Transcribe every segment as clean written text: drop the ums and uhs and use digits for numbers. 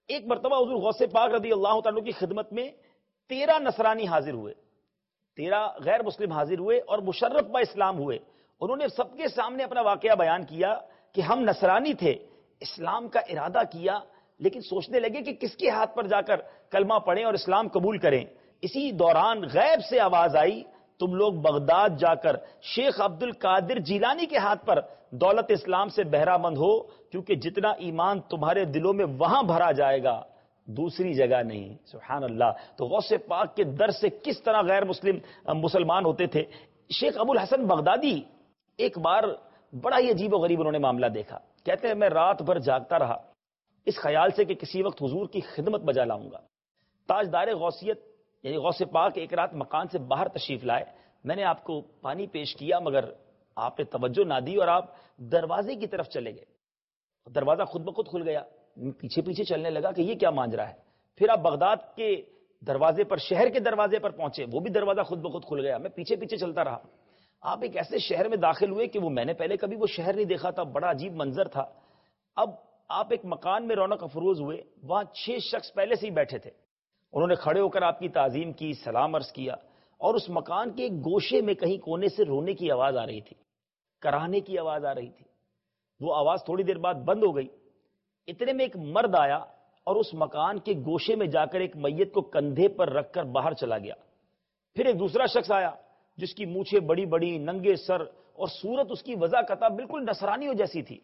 ایک مرتبہ حضور غوث پاک رضی اللہ تعالیٰ کی خدمت میں 13 نصرانی حاضر ہوئے، 13 غیر مسلم حاضر ہوئے اور مشرف با اسلام ہوئے. انہوں نے سب کے سامنے اپنا واقعہ بیان کیا کہ ہم نصرانی تھے، اسلام کا ارادہ کیا، لیکن سوچنے لگے کہ کس کے ہاتھ پر جا کر کلمہ پڑھیں اور اسلام قبول کریں. اسی دوران غیب سے آواز آئی، تم لوگ بغداد جا کر شیخ عبد القادر جیلانی کے ہاتھ پر دولت اسلام سے بہرہ مند ہو، کیونکہ جتنا ایمان تمہارے دلوں میں وہاں بھرا جائے گا دوسری جگہ نہیں. سبحان اللہ. تو غوث پاک کے در سے کس طرح غیر مسلمان ہوتے تھے. شیخ ابو الحسن بغدادی ایک بار بڑا ہی عجیب و غریب انہوں نے معاملہ دیکھا. کہتے ہیں میں رات بھر جاگتا رہا اس خیال سے کہ کسی وقت حضور کی خدمت بجا لاؤں گا. تاجدار غوثیت یعنی غوث پاک ایک رات مکان سے باہر تشریف لائے. میں نے آپ کو پانی پیش کیا مگر آپ نے توجہ نہ دی اور آپ دروازے کی طرف چلے گئے. دروازہ خود بخود کھل گیا. پیچھے پیچھے چلنے لگا کہ یہ کیا ماجرا ہے. پھر آپ بغداد کے دروازے پر، شہر کے دروازے پر پہنچے، وہ بھی دروازہ خود بخود کھل گیا. میں پیچھے پیچھے چلتا رہا. آپ ایک ایسے شہر میں داخل ہوئے کہ میں نے پہلے کبھی وہ شہر نہیں دیکھا تھا، بڑا عجیب منظر تھا. اب آپ ایک مکان میں رونق افروز ہوئے. وہاں 6 شخص پہلے سے ہی بیٹھے تھے. انہوں نے کھڑے ہو کر آپ کی تعظیم کی، سلام عرض کیا، اور اس مکان کے ایک گوشے میں کہیں کونے سے رونے کی آواز آ رہی تھی، کراہنے کی آواز آ رہی تھی. وہ آواز تھوڑی دیر بعد بند ہو گئی. اتنے میں ایک مرد آیا اور اس مکان کے گوشے میں جا کر ایک میت کو کندھے پر رکھ کر باہر چلا گیا. پھر ایک دوسرا شخص آیا جس کی مونچھیں بڑی بڑی، ننگے سر، اور صورت اس کی وضع قطع بالکل نصرانیوں جیسی تھی.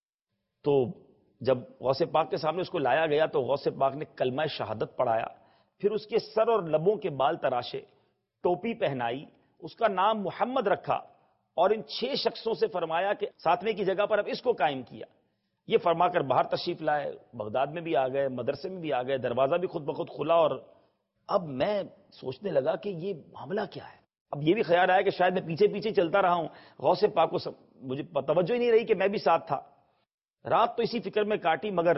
تو جب غوث پاک کے سامنے اس کو لایا گیا تو غوث پاک نے کلمہ شہادت پڑھایا. پھر اس کے سر اور لبوں کے بال تراشے، ٹوپی پہنائی، اس کا نام محمد رکھا، اور ان 6 شخصوں سے فرمایا کہ 7ویں کی جگہ پر اب اس کو قائم کیا. یہ فرما کر باہر تشریف لائے. بغداد میں بھی آ گئے، مدرسے میں بھی آ گئے، دروازہ بھی خود بخود کھلا. اور اب میں سوچنے لگا کہ یہ معاملہ کیا ہے. اب یہ بھی خیال آیا کہ شاید میں پیچھے پیچھے چلتا رہا ہوں، غوث پاک کو مجھے توجہ ہی نہیں رہی کہ میں بھی ساتھ تھا. رات تو اسی فکر میں کاٹی، مگر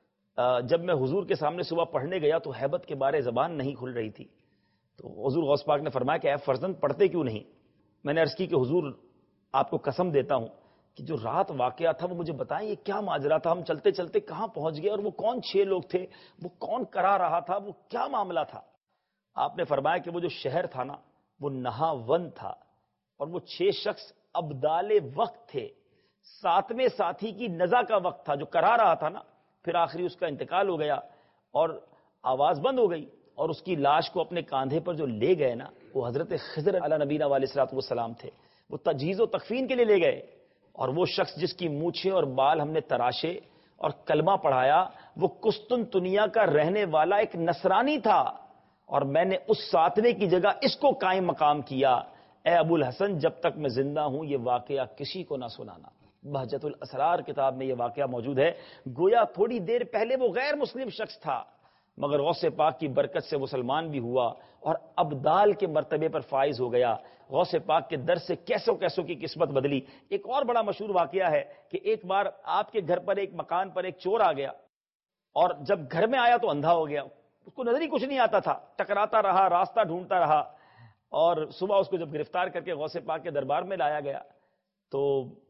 جب میں حضور کے سامنے صبح پڑھنے گیا تو ہیبت کے بارے زبان نہیں کھل رہی تھی. تو حضور غوث پاک نے فرمایا کہ اے فرزند پڑھتے کیوں نہیں. میں نے عرض کی کہ حضور آپ کو قسم دیتا ہوں کہ جو رات واقعہ تھا وہ مجھے بتائیں، یہ کیا ماجرا تھا، ہم چلتے چلتے کہاں پہنچ گئے، اور وہ کون 6 لوگ تھے، وہ کون کرا رہا تھا، وہ کیا معاملہ تھا. آپ نے فرمایا کہ وہ جو شہر تھا نا وہ نہاون تھا، اور وہ 6 شخص ابدال وقت تھے. 7ویں ساتھی کی نزا کا وقت تھا جو کرا رہا تھا نا. پھر آخری اس کا انتقال ہو گیا اور آواز بند ہو گئی، اور اس کی لاش کو اپنے کاندھے پر جو لے گئے نا وہ حضرت خضر علیہ نبینا علیہ الصلوۃ والسلام تھے. وہ تجہیز و تکفین کے لیے لے گئے. اور وہ شخص جس کی مونچھیں اور بال ہم نے تراشے اور کلمہ پڑھایا وہ قسطنطنیہ کا رہنے والا ایک نصرانی تھا، اور میں نے اس 7ویں کی جگہ اس کو قائم مقام کیا. اے ابو الحسن جب تک میں زندہ ہوں یہ واقعہ کسی کو نہ سنانا. بہجت الاسرار کتاب میں یہ واقعہ موجود ہے. گویا تھوڑی دیر پہلے وہ غیر مسلم شخص تھا، مگر غوث پاک کی برکت سے مسلمان بھی ہوا اور ابدال کے مرتبے پر فائز ہو گیا. غوث پاک کے در سے کیسوں کیسوں کی قسمت بدلی. ایک اور بڑا مشہور واقعہ ہے کہ ایک بار آپ کے گھر پر ایک مکان پر ایک چور آ گیا، اور جب گھر میں آیا تو اندھا ہو گیا. اس کو نظر ہی کچھ نہیں آتا تھا، ٹکراتا رہا، راستہ ڈھونڈتا رہا. اور صبح اس کو جب گرفتار کر کے غوث پاک کے دربار میں لایا گیا تو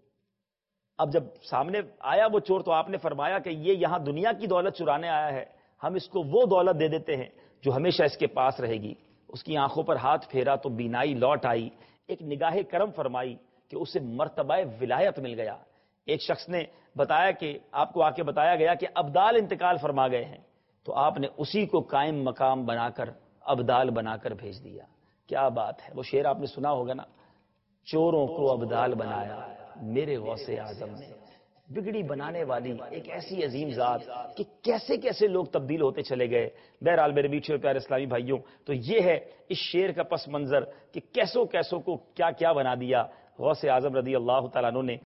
اب جب سامنے آیا وہ چور تو آپ نے فرمایا کہ یہ یہاں دنیا کی دولت چرانے آیا ہے، ہم اس کو وہ دولت دے دیتے ہیں جو ہمیشہ اس کے پاس رہے گی. اس کی آنکھوں پر ہاتھ پھیرا تو بینائی لوٹ آئی. ایک نگاہ کرم فرمائی کہ اسے مرتبہ ولایت مل گیا. ایک شخص نے بتایا کہ آپ کو آ کے بتایا گیا کہ ابدال انتقال فرما گئے ہیں، تو آپ نے اسی کو قائم مقام بنا کر ابدال بنا کر بھیج دیا. کیا بات ہے. وہ شعر آپ نے سنا ہوگا نا، چوروں کو ابدال بنایا میرے غوث اعظم نے. بگڑی بنانے والی ایک ایسی عظیم ذات کہ کیسے کیسے لوگ تبدیل ہوتے چلے گئے. بہرحال میرے میٹھے اور پیارے اسلامی بھائیوں، تو یہ ہے اس شعر کا پس منظر کہ کیسوں کیسوں کو کیا کیا بنا دیا غوث اعظم رضی اللہ تعالیٰ عنہ نے.